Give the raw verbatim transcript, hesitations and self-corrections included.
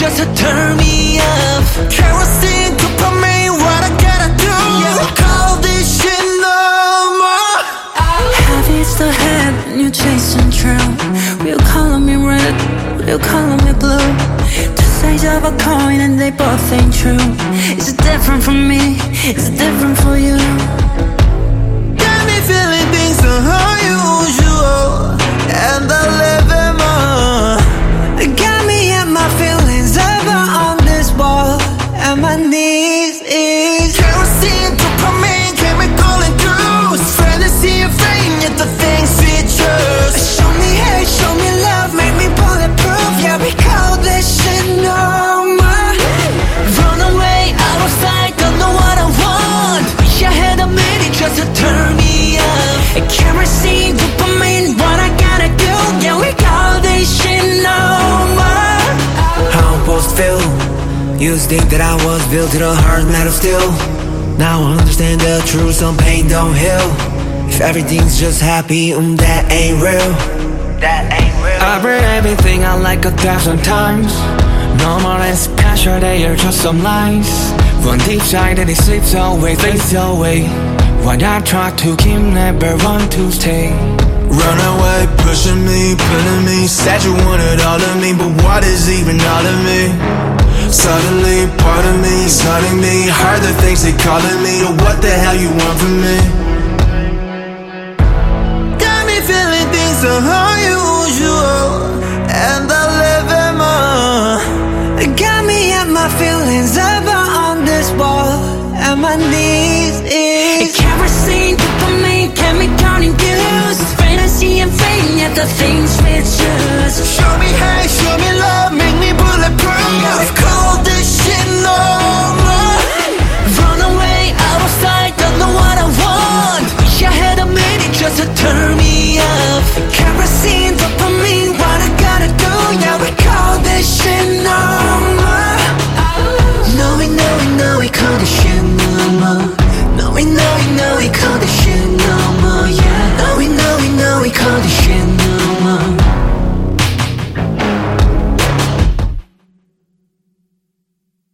just to turn me up. Kerosene, dopamine, what I gotta do? Yeah, we call this shit normal. Heavy's the head and you're chasing true. We'll color me red, we'll color me blue. Two sides of a coin and they both ain't true. Is it different from me? Is it different for you? Got me feeling things unusual, and I live in more. Got me and my feelings ever on this wall, and my knees is Kerosene, dopamine, chemical induced. Fantasy and fame, yet the things we trust. show me hate, show me love, make me bulletproof. Yeah, we call this shit normal. Run away, out of sight, don't know what I want. Wish I had a minute just to turn me up. Kerosene, dopamine, what I gotta do? Yeah, we call this shit normal. How I'm supposed to feel? Used to think that I was built to the hard metal steel. Now I understand the truth, some pain don't heal. If everything's just happy, um, that ain't real. That ain't real. I've read everything I like a thousand times. Normal and special, they are just some lies. One deep side and it slips away, fades away. What I try to keep, never want to stay. Run away, pushing me, pulling me. Said you wanted all of me, but what is even all of me? Suddenly, part of me is hurting me. Heard the things they calling me. What the hell you want from me? Got me feeling things unusual, and I live in more. Got me and my feelings ever on this wall, and my knees is kerosene, dopamine, chemical induced. Fantasy and fame, yet the things we choose. Show me hate, show me love,